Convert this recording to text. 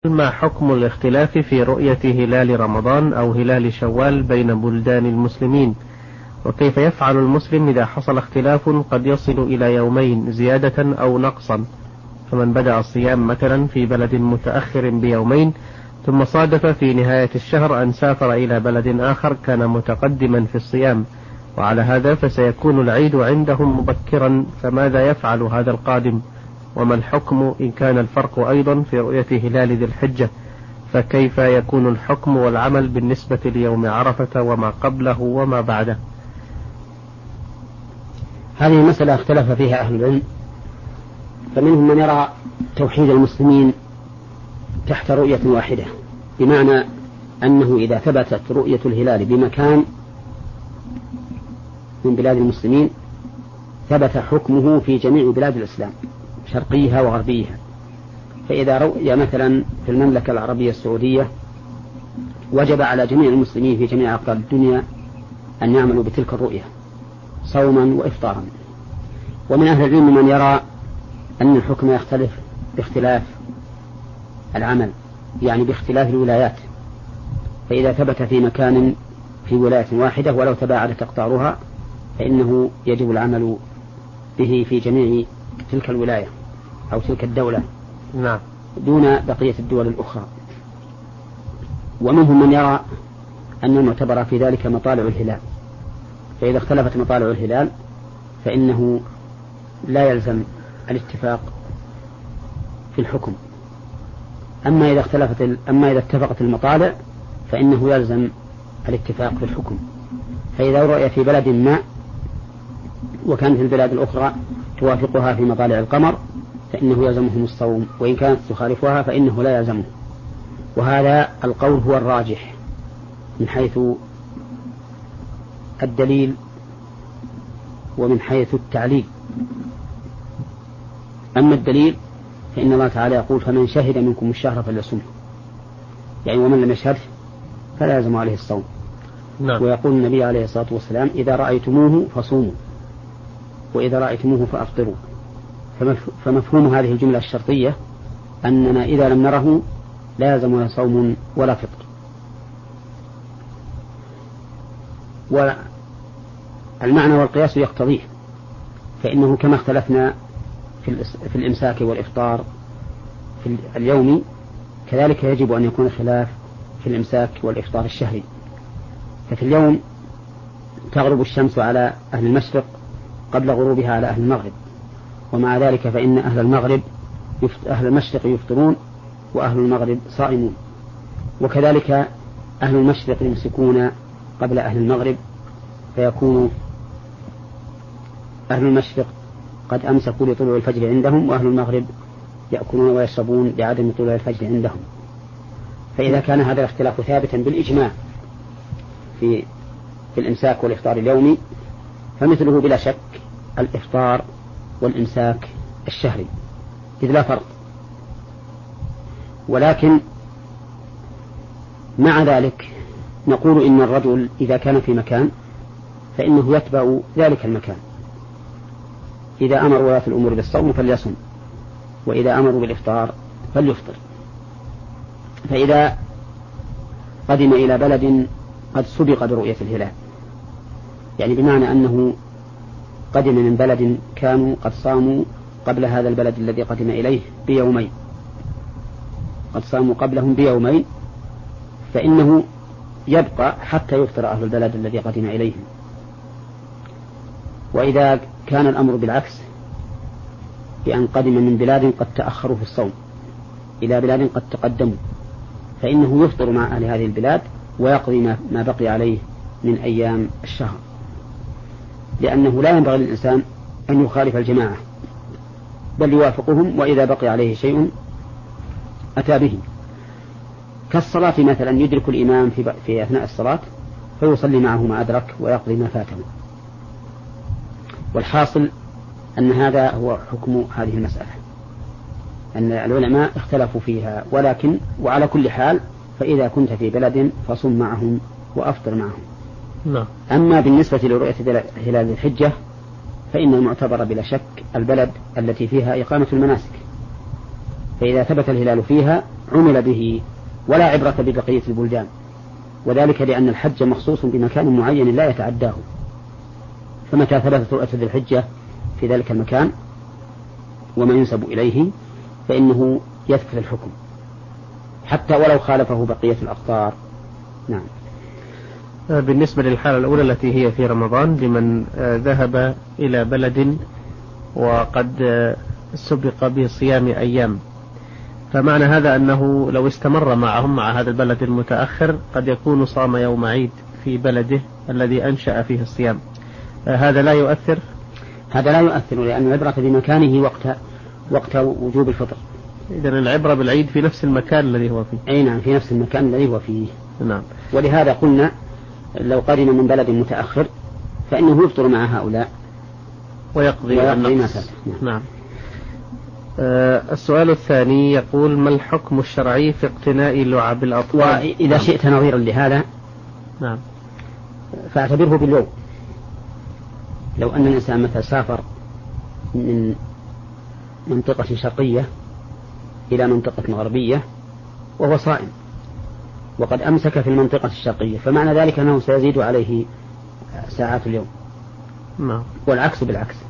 ما حكم الاختلاف في رؤية هلال رمضان أو هلال شوال بين بلدان المسلمين؟ وكيف يفعل المسلم إذا حصل اختلاف قد يصل إلى يومين زيادة أو نقصا؟ فمن بدأ الصيام مثلا في بلد متأخر بيومين ثم صادف في نهاية الشهر أن سافر إلى بلد آخر كان متقدما في الصيام، وعلى هذا فسيكون العيد عندهم مبكرا، فماذا يفعل هذا القادم؟ وما الحكم إن كان الفرق أيضا في رؤية هلال ذي الحجة؟ فكيف يكون الحكم والعمل بالنسبة ليوم عرفة وما قبله وما بعده؟ هذه المسألة اختلف فيها أهل العلم، فمنهم من يرى توحيد المسلمين تحت رؤية واحدة، بمعنى أنه إذا ثبتت رؤية الهلال بمكان من بلاد المسلمين ثبت حكمه في جميع بلاد الإسلام شرقيها وغربيها. فإذا رؤي مثلا في المملكة العربية السعودية وجب على جميع المسلمين في جميع أقطار الدنيا أن يعملوا بتلك الرؤية صوما وإفطارا. ومن أهل العلم من يرى أن الحكم يختلف باختلاف العمل، يعني باختلاف الولايات، فإذا ثبت في مكان في ولاية واحدة ولو تباعدت أقطارها فإنه يجب العمل به في جميع تلك الولاية أو تلك الدولة دون بقية الدول الأخرى. ومنهم من يرى أن المعتبر في ذلك مطالع الهلال، فإذا اختلفت مطالع الهلال فإنه لا يلزم الاتفاق في الحكم. أما إذا اتفقت المطالع فإنه يلزم الاتفاق في الحكم. فإذا رؤي في بلد ما وكانت البلاد الأخرى توافقها في مطالع القمر فإنه يلزمهم الصوم، وإن كانت تخالفها فإنه لا يلزمه. وهذا القول هو الراجح من حيث الدليل ومن حيث التعليل. أما الدليل فإن الله تعالى يقول فمن شهد منكم الشهر فليصمه، يعني ومن لم يشهد فلا يلزم عليه الصوم. ويقول النبي عليه الصلاة والسلام إذا رأيتموه فصوموا وإذا رأيتموه فأفطروا. فمفهوم هذه الجملة الشرطية أننا إذا لم نره لا يلزمنا صوم ولا فطر. والمعنى والقياس يقتضيه، فإنه كما اختلفنا في الإمساك والإفطار في اليومي كذلك يجب أن يكون خلاف في الإمساك والإفطار الشهري. ففي اليوم تغرب الشمس على أهل المشرق قبل غروبها على أهل المغرب، ومع ذلك فإن أهل المشرق يفطرون وأهل المغرب صائمون، وكذلك أهل المشرق يمسكون قبل أهل المغرب، فيكون أهل المشرق قد أمسكوا لطلوع الفجر عندهم وأهل المغرب يأكلون ويشربون بعدم طلوع الفجر عندهم. فإذا كان هذا الاختلاف ثابتا بالإجماع في الإمساك والإفطار اليومي فمثله بلا شك الإفطار والإمساك الشهري، إذ لا فرق. ولكن مع ذلك نقول إن الرجل إذا كان في مكان فإنه يتبع ذلك المكان، إذا أمر ولاة الأمور بالصوم فليصم، وإذا أمروا بالإفطار فليفطر. فإذا قدم إلى بلد قد سبق برؤية الهلال، يعني بمعنى أنه قدم من بلد كانوا قد صاموا قبل هذا البلد الذي قدم إليه بيومين، قد صاموا قبلهم بيومين، فإنه يبقى حتى يفطر أهل البلد الذي قدم إليهم. وإذا كان الأمر بالعكس، بأن قدم من بلاد قد تأخروا في الصوم إلى بلاد قد تقدموا، فإنه يفطر مع أهل هذه البلاد ويقضي ما بقي عليه من أيام الشهر، لأنه لا ينبغي للإنسان أن يخالف الجماعة بل يوافقهم، وإذا بقي عليه شيء أتى به، كالصلاة مثلا يدرك الإمام في أثناء الصلاة فيصلي معه ما أدرك ويقضي ما فاته. والحاصل أن هذا هو حكم هذه المسألة، أن العلماء اختلفوا فيها، ولكن وعلى كل حال فإذا كنت في بلد فصم معهم وأفطر معهم. أما بالنسبة لرؤية هلال الحجة فإن المعتبر بلا شك البلد التي فيها إقامة المناسك، فإذا ثبت الهلال فيها عمل به ولا عبرة ببقية البلدان، وذلك لأن الحج مخصوص بمكان معين لا يتعداه، فمتى ثبتت رؤية ذي الحجة في ذلك المكان وما ينسب إليه فإنه يثبت الحكم حتى ولو خالفه بقية الأقطار. نعم. بالنسبة للحالة الأولى التي هي في رمضان لمن ذهب إلى بلد وقد سبق بصيام أيام، فمعنى هذا أنه لو استمر معهم مع هذا البلد المتأخر قد يكون صام يوم عيد في بلده الذي أنشأ فيه الصيام، هذا لا يؤثر؟ هذا لا يؤثر، لأن العبرة بمكانه وقت وجوب الفطر. إذن العبرة بالعيد في نفس المكان الذي هو فيه. أي نعم، في نفس المكان الذي هو فيه. نعم. ولهذا قلنا لو قدم من بلد متأخر فإنه يفطر مع هؤلاء ويقضي ما فات. نعم. السؤال الثاني يقول: ما الحكم الشرعي في اقتناء لعب الأطفال؟ وإذا شئت نظيرا لهذا نعم فاعتبره باليوم. لو أن الإنسان مثلا سافر من منطقة شرقية إلى منطقة غربية وهو صائم وقد أمسك في المنطقة الشرقية، فمعنى ذلك أنه سيزيد عليه ساعات اليوم. نعم. والعكس بالعكس.